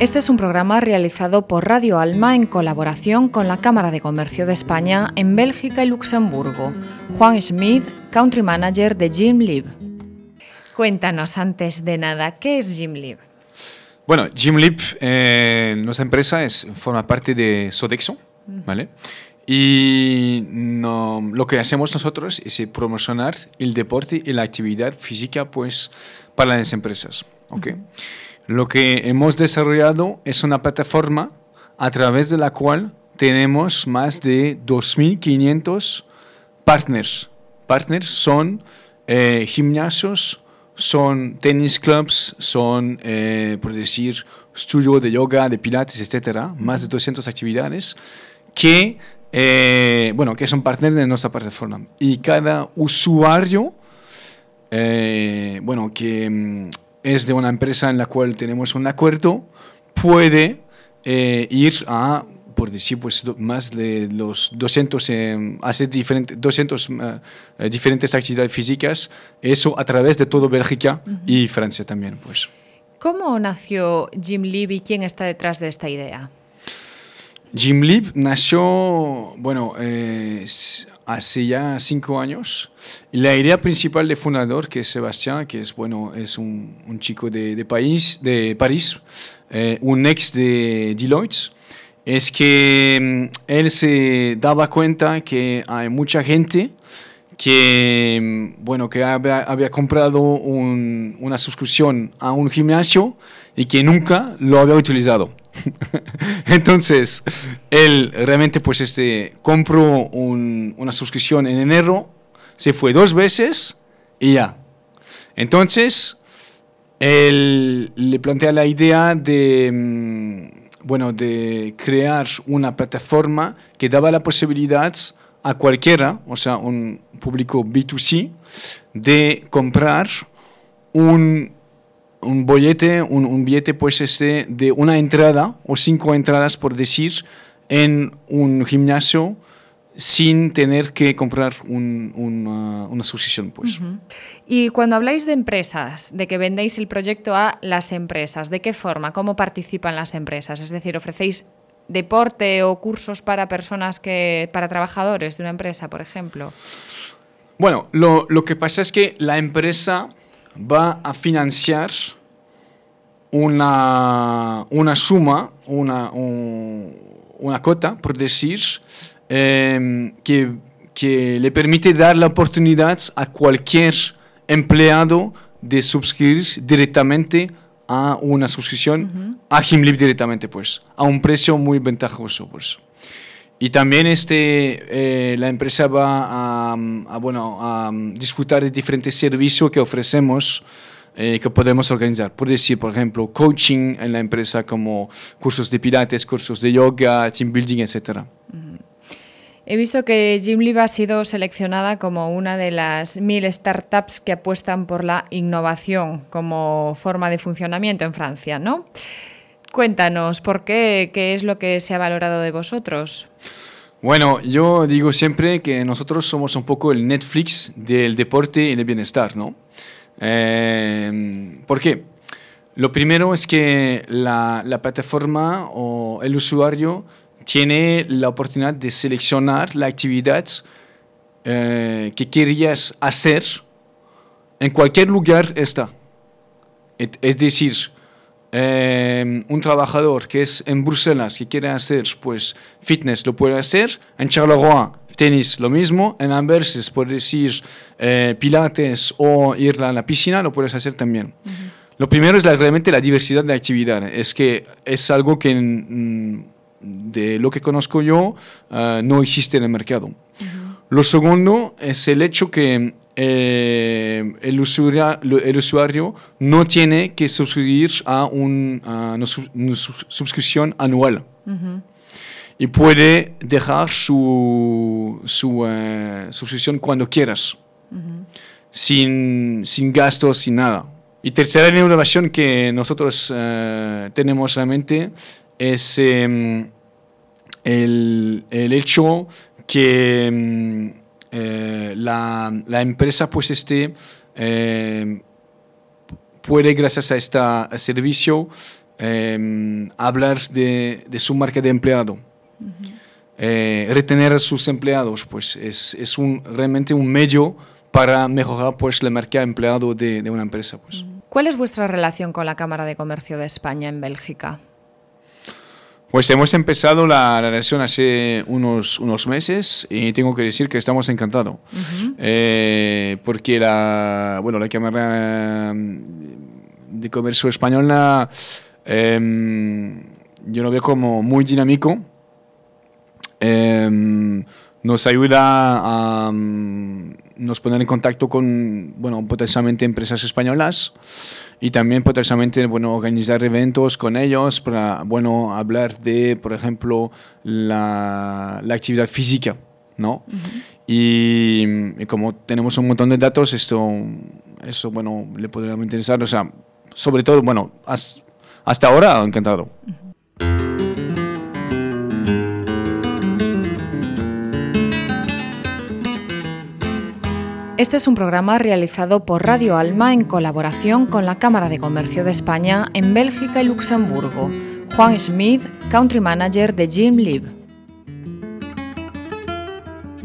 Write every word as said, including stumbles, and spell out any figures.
Este es un programa realizado por Radio Alma en colaboración con la Cámara de Comercio de España en Bélgica y Luxemburgo. Juan Schmidt, Country Manager de Gymlib. Cuéntanos antes de nada, ¿qué es Gymlib? Bueno, Gymlib, eh, nuestra empresa es, forma parte de Sodexo, ¿vale? Y no, lo que hacemos nosotros es promocionar el deporte y la actividad física pues, para las empresas, ¿ok? Uh-huh. Lo que hemos desarrollado es una plataforma a través de la cual tenemos más de dos mil quinientos partners. Partners son eh, gimnasios, son tenis clubs, son, eh, por decir, estudio de yoga, de pilates, etcétera. Más de doscientas actividades que, eh, bueno, que son partners de nuestra plataforma. Y cada usuario, eh, bueno, que es de una empresa en la cual tenemos un acuerdo, puede eh, ir a, por decir, pues, más de los doscientos, eh, hacer diferentes, doscientas eh, diferentes actividades físicas, eso a través de todo Bélgica uh-huh. y Francia también. Pues. ¿Cómo nació Gymlib y quién está detrás de esta idea? Gymlib nació, bueno, eh, hace ya cinco años. Y la idea principal del fundador, que es Sebastián, que es, bueno, es un, un chico de, de, país, de París, eh, un ex de Deloitte, es que um, él se daba cuenta que hay mucha gente que, bueno, que había, había comprado un, una suscripción a un gimnasio y que nunca lo había utilizado. Entonces, él realmente pues este, compró un, una suscripción en enero, se fue dos veces y ya. Entonces, él le plantea la idea de, bueno, de crear una plataforma que daba la posibilidad a cualquiera, o sea, un público B dos C, de comprar un un bollete, un, un billete pues este de una entrada o cinco entradas, por decir, en un gimnasio sin tener que comprar un, una, una suscripción. Pues. Uh-huh. Y cuando habláis de empresas, de que vendéis el proyecto a las empresas, ¿de qué forma? ¿Cómo participan las empresas? Es decir, ¿ofrecéis deporte o cursos para personas que, para trabajadores de una empresa, por ejemplo? Bueno, lo, lo que pasa es que la empresa va a financiar una, una suma, una, un, una cota, por decir, eh, que, que le permite dar la oportunidad a cualquier empleado de suscribirse directamente a una suscripción uh-huh. a Gymlib directamente, pues, a un precio muy ventajoso, pues. Y también este, eh, la empresa va a, a, bueno, a disfrutar de diferentes servicios que ofrecemos, eh, que podemos organizar. Por decir, por ejemplo, coaching en la empresa, como cursos de pilates, cursos de yoga, team building, etcétera. Uh-huh. He visto que Gymlib ha sido seleccionada como una de las mil startups que apuestan por la innovación como forma de funcionamiento en Francia, ¿no? Cuéntanos, ¿por qué? ¿Qué es lo que se ha valorado de vosotros? Bueno, yo digo siempre que nosotros somos un poco el Netflix del deporte y del bienestar, ¿no? Eh, ¿Por qué? Lo primero es que la, la plataforma o el usuario tiene la oportunidad de seleccionar la actividad eh, que querías hacer en cualquier lugar está. Es decir, Eh, un trabajador que es en Bruselas que quiere hacer pues fitness lo puede hacer, en Charleroi tenis lo mismo, en Amberes por decir eh, pilates o ir a la piscina lo puedes hacer también. Uh-huh. Lo primero es la, realmente la diversidad de actividad, es que es algo que mm, de lo que conozco yo uh, no existe en el mercado. Uh-huh. Lo segundo es el hecho que eh, el, usuario, el usuario no tiene que suscribir a un, a una, una suscripción anual. Uh-huh. Y puede dejar su, su uh, suscripción cuando quieras, uh-huh. sin, sin gastos, sin nada. Y tercera innovación que nosotros uh, tenemos realmente es um, el, el hecho que eh, la, la empresa pues este, eh, puede, gracias a este servicio, eh, hablar de, de su marca de empleado, uh-huh. eh, retener a sus empleados, pues es, es un, realmente un medio para mejorar pues, la marca de empleado de, de una empresa. Pues. ¿Cuál es vuestra relación con la Cámara de Comercio de España en Bélgica? Pues hemos empezado la, la relación hace unos, unos meses y tengo que decir que estamos encantados. Uh-huh. eh, porque la, bueno, la Cámara de Comercio Española eh, yo lo veo como muy dinámico. Eh, nos ayuda a um, nos poner en contacto con, bueno, potencialmente empresas españolas y también potencialmente, bueno, organizar eventos con ellos para, bueno, hablar de, por ejemplo, la, la actividad física, ¿no? Uh-huh. y, y como tenemos un montón de datos, esto, eso, bueno, le podría interesar, o sea, sobre todo, bueno, has, hasta ahora, encantado. Uh-huh. Este es un programa realizado por Radio Alma en colaboración con la Cámara de Comercio de España en Bélgica y Luxemburgo. Juan Smith, Country Manager de Gimlib.